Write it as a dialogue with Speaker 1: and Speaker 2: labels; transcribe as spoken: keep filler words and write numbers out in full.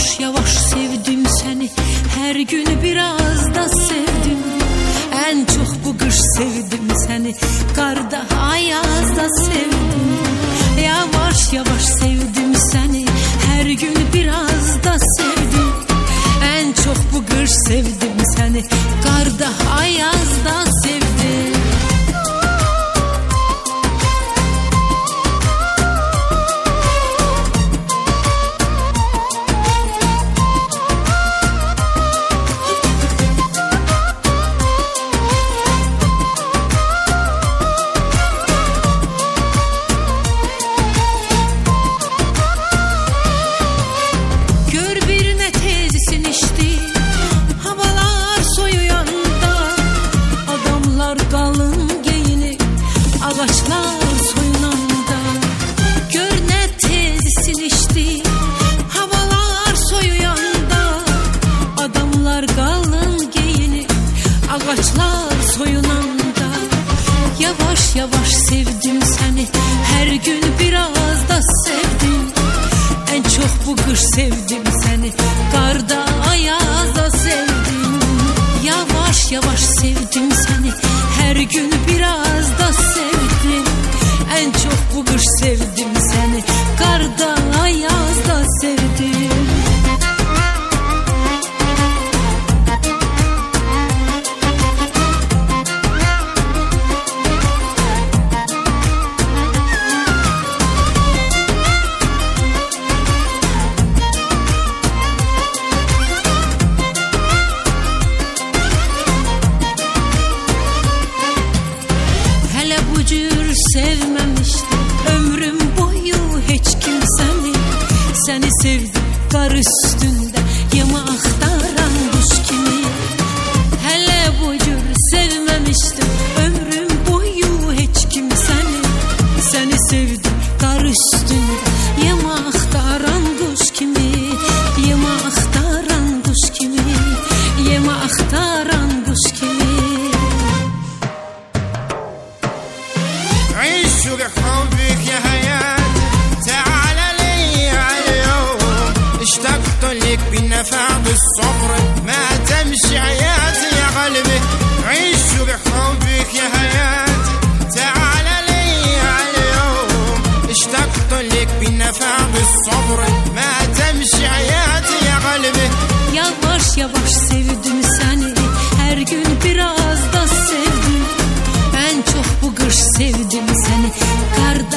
Speaker 1: Yavaş yavaş sevdim seni, her gün biraz da sevdim. En çok bu kış sevdim seni, karda ayazda sevdim. Yavaş yavaş sevdim seni, her gün biraz da sevdim. En çok bu kış sevdim seni, karda ayazda sevdim. Ağaçlar soyunanda, gör ne tez silişti. Havalar soyuyanda, adamlar kalın giyinip ağaçlar soyunanda. Yavaş yavaş sevdim seni, her gün biraz da sevdim. En çok bu kış sevdim seni, karda ayazda sevdim. Yavaş yavaş sevdim seni, her gün biraz da sevdim. En çok bu kış sevdim seni, karda ayazda sevdim. Hele bu cür sevmemiştim ömrüm boyu hiç kimseni. Seni sevdim kar üstünde yeme aktaran kuş kimi. Hele bu cür sevmemiştim ömrüm boyu hiç kimseni. Seni sevdim kar üstünde yeme aktaran kuş kimi. Yeme aktaran kuş kimi. Yeme aktaran kuş kimi.
Speaker 2: عيشوا بحبك يا حياة تعال لي اليوم اشتقت لك بالنفع بالصبر ما تمشي حياتي يا قلبي عيشوا بحبك يا حياة تعال لي اليوم اشتقت لك بالنفع بالصبر ما تمشي حياتي يا قلبي.
Speaker 1: Yavaş yavaş sevdim seni, her gün biraz da sevdim. En çok bu kış sevdim seni, karda